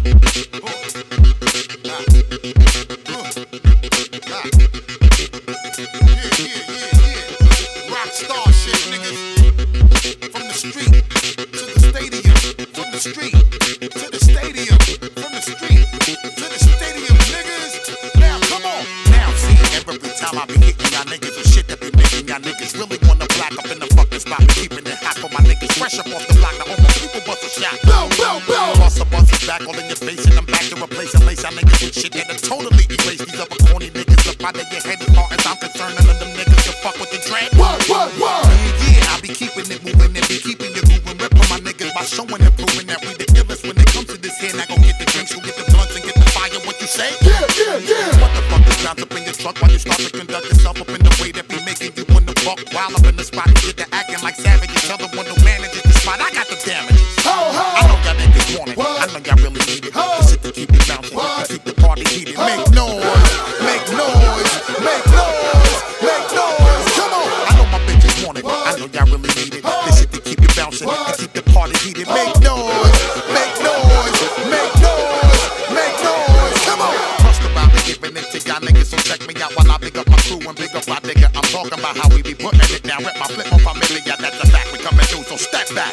Rockstar shit, niggas. From the street to the stadium. From the street to the stadium. From the street to the stadium, niggas. Now, come on. Now, see, every time I be hitting y'all niggas with shit that be making y'all niggas really wanna black up in the fucking spot. Me keeping it hot for my niggas fresh up off the block. Now, almost people bust a shot. Bust a buzz is back all in your face, and I'm back to replace and lace y'all niggas with shit that'll totally erase these other corny niggas up out of your head. As far as I'm concerned, none of them niggas can fuck with the dread. Yeah, I be keeping it moving and be keeping you moving. Rip on my niggas by showing and proving that we the illest when it comes to this here. Now go get the drinks, go get the blunts and get the fire. What you say? What the fuck is bound up in your truck while you start to conduct yourself up in the way that be making you wanna buck while up in the spot and get to acting like savages. Tell the one who manages the spot, I got the damages. I know y'all niggas want it, I know y'all really need it. The shit to keep it bouncing, to keep the party heated. Make noise, make noise, make noise, make noise. Come on, I know my bitches want it, I know y'all really need it. The shit to keep it bouncing, to keep the party heated. Make noise, make noise, make noise, make noise. Come on. Trust about me giving it to y'all niggas, so check me out while I big up my crew and big up my nigga. I'm talking about how we be putting it down. Rip my flip on familia, that's the fact. We coming through, so step back.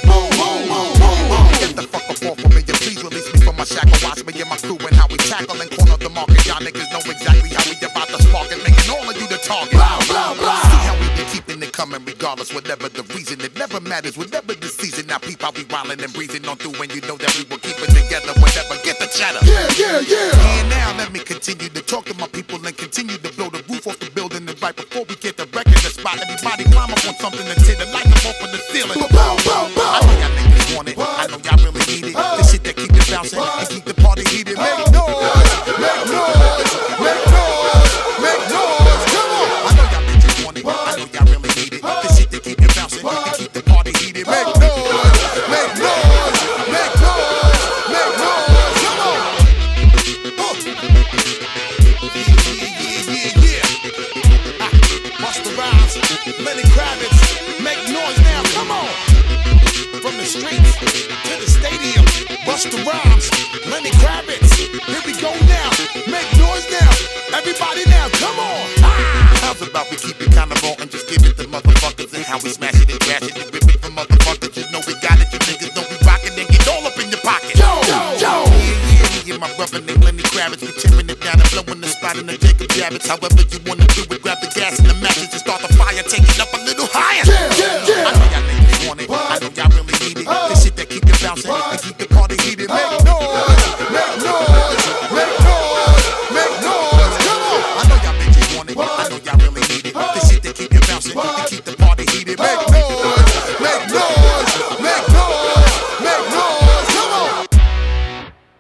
Get the fuck up off of me, and please release me from my shackle. Watch me and my crew and how we tackle and corner the market. Y'all niggas know exactly how we about to spark it, making all of you the target. See how we be keeping it coming regardless, whatever the reason. It never matters, whatever the season. Now peep, I'll be wildin' and breezing on through, and you know that we will keep it together. Whatever, get the chatter. And now let me continue to talk to my people and continue to blow the roof off the building. And right before we get the record the spot, everybody climb up on something and tear the light up off of the ceiling. I know y'all niggas want it, I know y'all really need it. The shit that keep it bouncing and keep the party heated. Make noise, make noise, make noise, make noise. Come on, I know y'all bitches want it, I know y'all really need it. The shit that keep it bouncing and keep the party heated. Make noise, make noise, make noise, make noise. Come on. Busta Rhymes, Lenny Kravitz, make noise now. Come on. From the streets to the stadium, Busta Rhymes, Lenny Kravitz. Here we go now. Make noise now. Everybody now, come on. How's about we keep it kind of raw and just give it to motherfuckers and how we smash it and crash it and rip it for motherfuckers. You know we got it, you niggas know we rockin' and get all up in your pocket. Yeah, me and my brother named Lenny Kravitz, we tearing it down and blowing the spot in the Jacob Javits. However you wanna do it, grab the gas and the matches and start the fire, take it up a little higher. I know y'all niggas want it, I know y'all really need it. The shit that keep it bouncing and keep the party heated. Make noise, make noise, make noise, make noise. Come on, I know y'all bitches want it, I know y'all really need it.